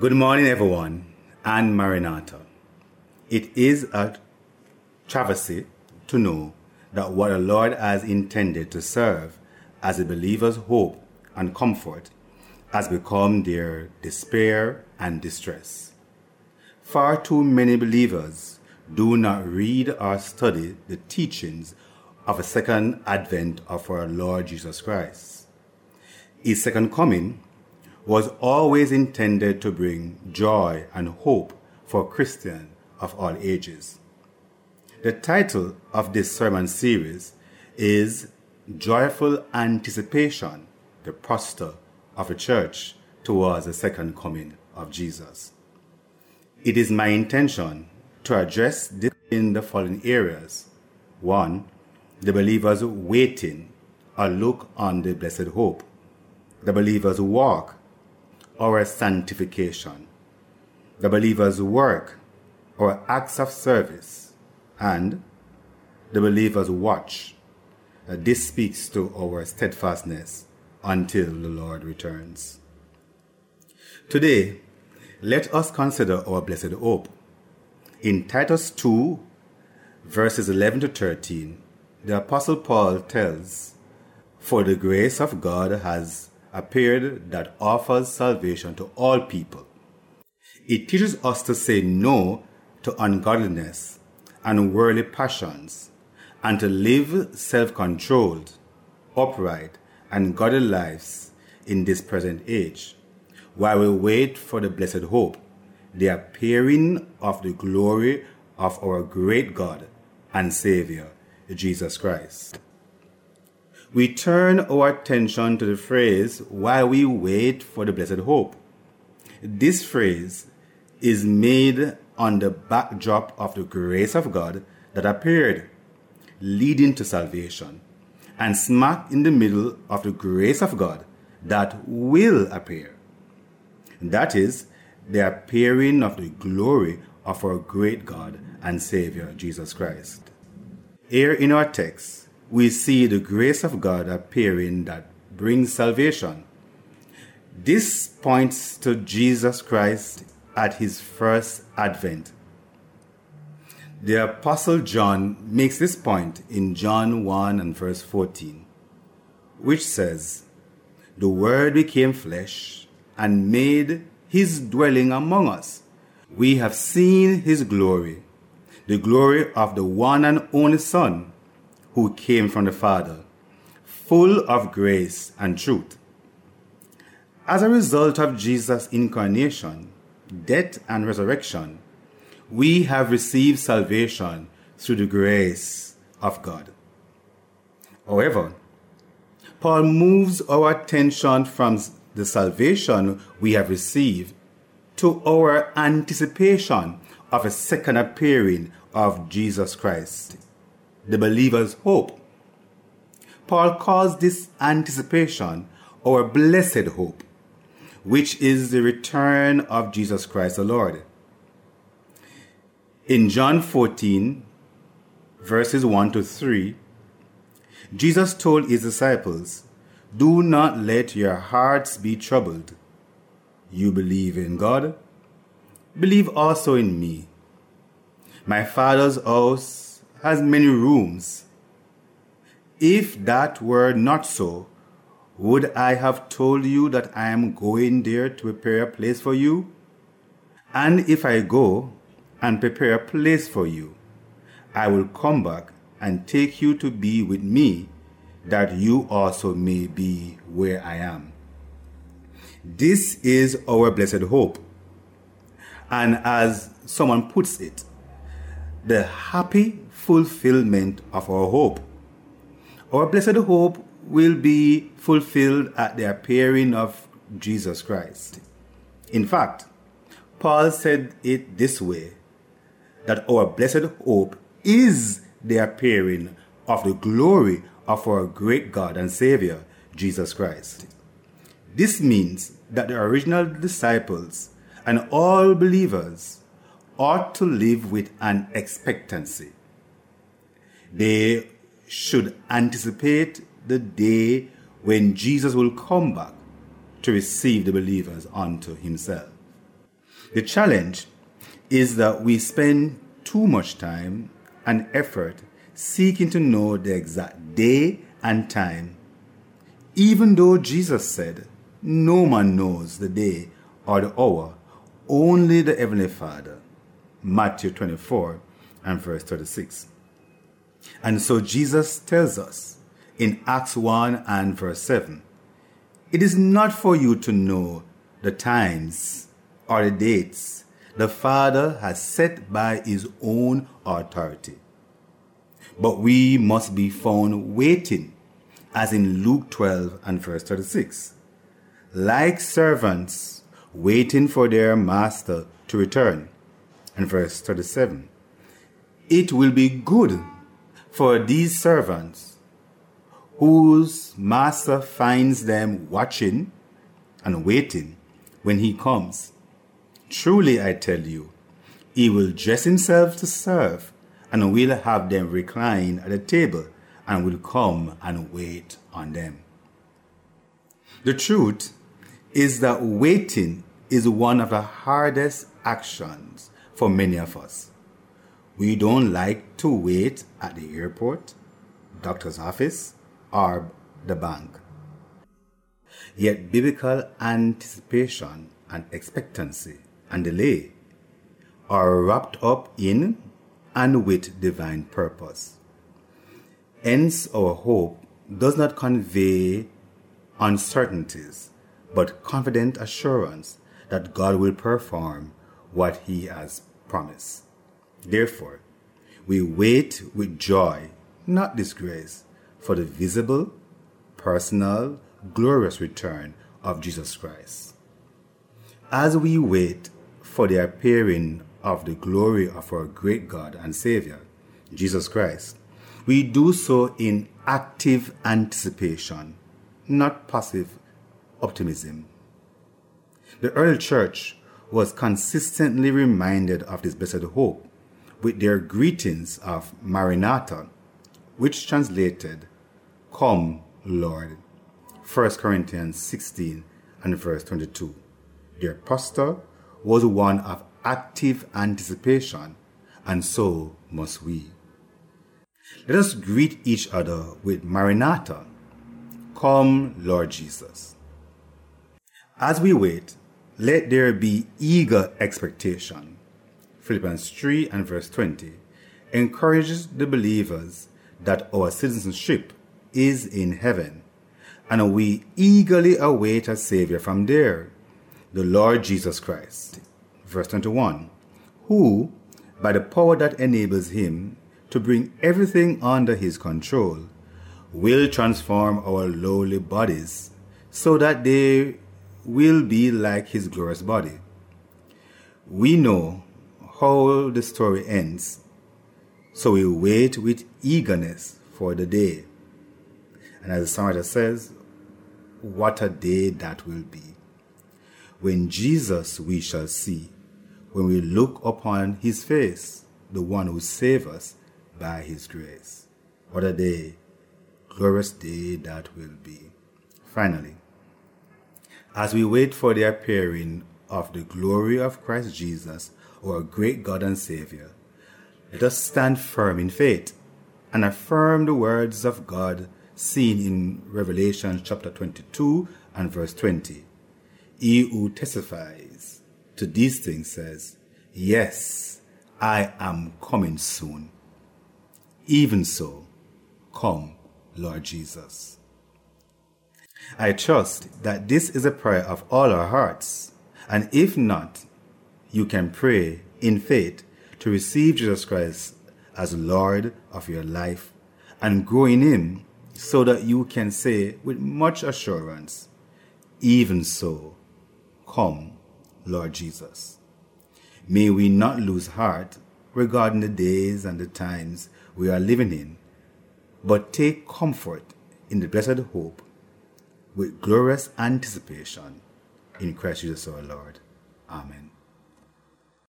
Good morning, everyone, and Maranatha. It is a travesty to know that what the Lord has intended to serve as a believer's hope and comfort has become their despair and distress. Far too many believers do not read or study the teachings of the second advent of our Lord Jesus Christ. His second coming was always intended to bring joy and hope for Christians of all ages. The title of this sermon series is Joyful Anticipation, the Posture of the Church towards the Second Coming of Jesus. It is my intention to address this in the following areas. 1. The believer's waiting or look on the blessed hope. The believer's walk or sanctification. The believer's work or acts of service. And the believer's watch. This speaks to our steadfastness until the Lord returns. Today, let us consider our blessed hope. In Titus 2, verses 11 to 13, the Apostle Paul tells, "For the grace of God has appeared that offers salvation to all people. It teaches us to say no to ungodliness and worldly passions, and to live self-controlled, upright, and godly lives in this present age, while we wait for the blessed hope, the appearing of the glory of our great God and Savior, Jesus Christ." We turn our attention to the phrase, "while we wait for the blessed hope." This phrase is made on the backdrop of the grace of God that appeared, leading to salvation, and smack in the middle of the grace of God that will appear. That is, the appearing of the glory of our great God and Savior, Jesus Christ. Here in our text, we see the grace of God appearing that brings salvation. This points to Jesus Christ at his first advent. The Apostle John makes this point in John 1 and verse 14, which says, "The Word became flesh and made his dwelling among us. We have seen his glory, the glory of the one and only Son, who came from the Father, full of grace and truth." As a result of Jesus' incarnation, death, and resurrection, we have received salvation through the grace of God. However, Paul moves our attention from the salvation we have received to our anticipation of a second appearing of Jesus Christ, the believer's hope. Paul calls this anticipation our blessed hope, which is the return of Jesus Christ the Lord. In John 14, verses 1 to 3, Jesus told his disciples, "Do not let your hearts be troubled. You believe in God, believe also in me. My Father's house has many rooms. If that were not so, would I have told you that I am going there to prepare a place for you? And if I go and prepare a place for you, I will come back and take you to be with me, that you also may be where I am." This is our blessed hope. And as someone puts it, the happy fulfillment of our hope. Our blessed hope will be fulfilled at the appearing of Jesus Christ. In fact, Paul said it this way, that our blessed hope is the appearing of the glory of our great God and Savior, Jesus Christ. This means that the original disciples and all believers ought to live with an expectancy. They should anticipate the day when Jesus will come back to receive the believers unto himself. The challenge is that we spend too much time and effort seeking to know the exact day and time, even though Jesus said, "No man knows the day or the hour, only the Heavenly Father." Matthew 24 and verse 36. And so Jesus tells us in Acts 1 and verse 7, "It is not for you to know the times or the dates the Father has set by his own authority. But we must be found waiting," as in Luke 12 and verse 36, "like servants waiting for their master to return." And verse 37, "It will be good for these servants whose master finds them watching and waiting when he comes. Truly I tell you, he will dress himself to serve, and will have them recline at the table, and will come and wait on them." The truth is that waiting is one of the hardest actions for many of us. We don't like to wait at the airport, doctor's office, or the bank. Yet biblical anticipation and expectancy and delay are wrapped up in and with divine purpose. Hence, our hope does not convey uncertainties, but confident assurance that God will perform what he has promised. Therefore, we wait with joy, not disgrace, for the visible, personal, glorious return of Jesus Christ. As we wait for the appearing of the glory of our great God and Savior, Jesus Christ, we do so in active anticipation, not passive optimism. The early church was consistently reminded of this blessed hope with their greetings of Maranatha, which translated, "Come, Lord." 1 Corinthians 16 and verse 22. Their posture was one of active anticipation, and so must we. Let us greet each other with Maranatha, "Come, Lord Jesus." As we wait, let there be eager expectation. Philippians 3 and verse 20 encourages the believers that our citizenship is in heaven, and we eagerly await a Savior from there, the Lord Jesus Christ. Verse 21, who, by the power that enables him to bring everything under his control, will transform our lowly bodies so that they will be like his glorious body. We know how the story ends, so we wait with eagerness for the day. And as the songwriter says, what a day that will be, when Jesus we shall see, when we look upon his face, the one who saved us by his grace. What a day, glorious day that will be. Finally, as we wait for the appearing of the glory of Christ Jesus, our great God and Savior, let us stand firm in faith and affirm the words of God seen in Revelation chapter 22 and verse 20. He who testifies to these things says, "Yes, I am coming soon. Even so, come, Lord Jesus." I trust that this is a prayer of all our hearts, and if not, you can pray in faith to receive Jesus Christ as Lord of your life and grow in him, so that you can say with much assurance, "Even so, come, Lord Jesus." May we not lose heart regarding the days and the times we are living in, but take comfort in the blessed hope with glorious anticipation in Christ Jesus our Lord. Amen.